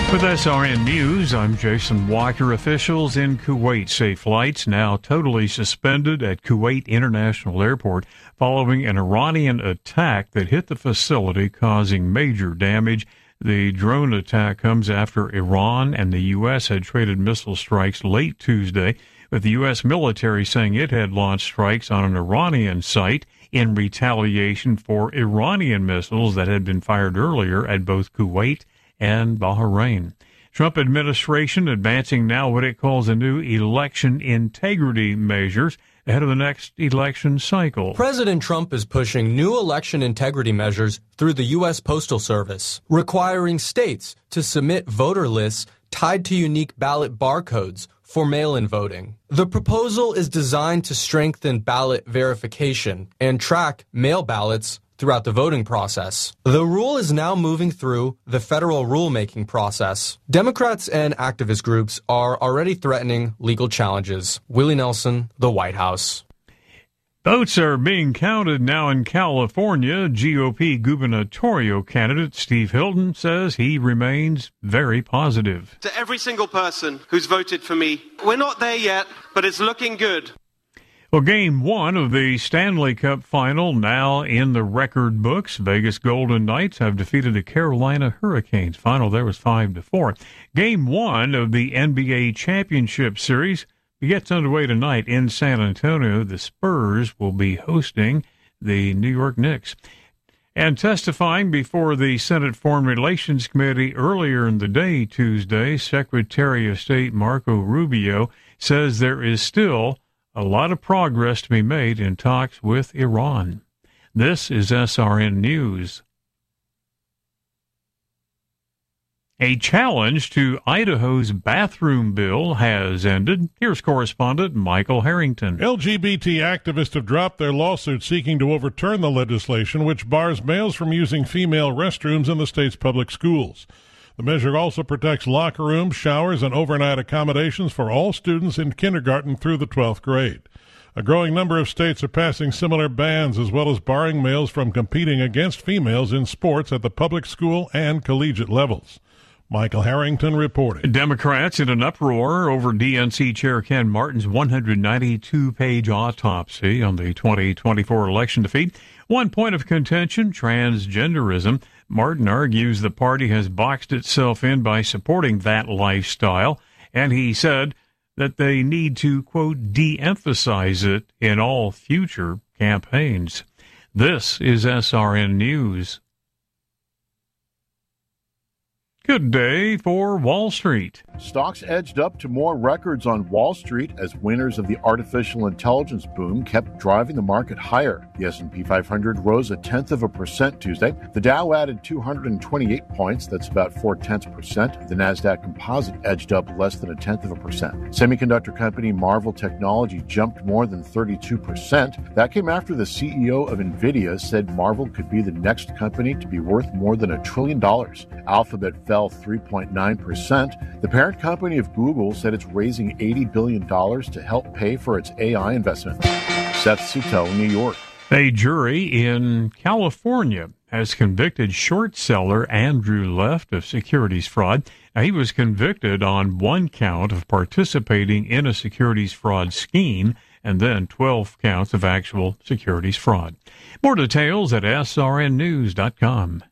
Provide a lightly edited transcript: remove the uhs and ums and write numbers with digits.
With SRN News, I'm Jason Walker. Officials in Kuwait say flights now totally suspended at Kuwait International Airport following an Iranian attack that hit the facility, causing major damage. The drone attack comes after Iran and the U.S. had traded missile strikes late Tuesday, with the U.S. military saying it had launched strikes on an Iranian site in retaliation for Iranian missiles that had been fired earlier at both Kuwait and Bahrain. Trump administration advancing now what it calls a new election integrity measures ahead of the next election cycle. President Trump is pushing new election integrity measures through the U.S. Postal Service, requiring states to submit voter lists tied to unique ballot barcodes for mail-in voting. The proposal is designed to strengthen ballot verification and track mail ballots throughout the voting process. The rule is now moving through the federal rulemaking process. Democrats and activist groups are already threatening legal challenges. Willie Nelson, the White House. Votes are being counted now in California. GOP gubernatorial candidate Steve Hilton says he remains very positive. To every single person who's voted for me, we're not there yet, but it's looking good. Well, Game 1 of the Stanley Cup Final now in the record books. Vegas Golden Knights have defeated the Carolina Hurricanes. Final there was 5-4. Game 1 of the NBA Championship Series gets underway tonight in San Antonio. The Spurs will be hosting the New York Knicks. And testifying before the Senate Foreign Relations Committee earlier in the day Tuesday, Secretary of State Marco Rubio says there is still a lot of progress to be made in talks with Iran. This is SRN News. A challenge to Idaho's bathroom bill has ended. Here's correspondent Michael Harrington. LGBT activists have dropped their lawsuit seeking to overturn the legislation which bars males from using female restrooms in the state's public schools. The measure also protects locker rooms, showers, and overnight accommodations for all students in kindergarten through the 12th grade. A growing number of states are passing similar bans, as well as barring males from competing against females in sports at the public school and collegiate levels. Michael Harrington reporting. Democrats in an uproar over DNC Chair Ken Martin's 192-page autopsy on the 2024 election defeat. One point of contention, transgenderism. Martin argues the party has boxed itself in by supporting that lifestyle, and he said that they need to, quote, de-emphasize it in all future campaigns. This is SRN News. Good day for Wall Street. Stocks edged up to more records on Wall Street as winners of the artificial intelligence boom kept driving the market higher. The S&P 500 rose 0.1% Tuesday. The Dow added 228 points, that's about 0.4%. The Nasdaq Composite edged up less than 0.1%. Semiconductor company Marvell Technology jumped more than 32%. That came after the CEO of NVIDIA said Marvell could be the next company to be worth more than $1 trillion. Alphabet fell 3.9%. The parent company of Google said it's raising $80 billion to help pay for its AI investment. Seth Sutel, New York. A jury in California has convicted short seller Andrew Left of securities fraud. Now, he was convicted on one count of participating in a securities fraud scheme and then 12 counts of actual securities fraud. More details at srnnews.com.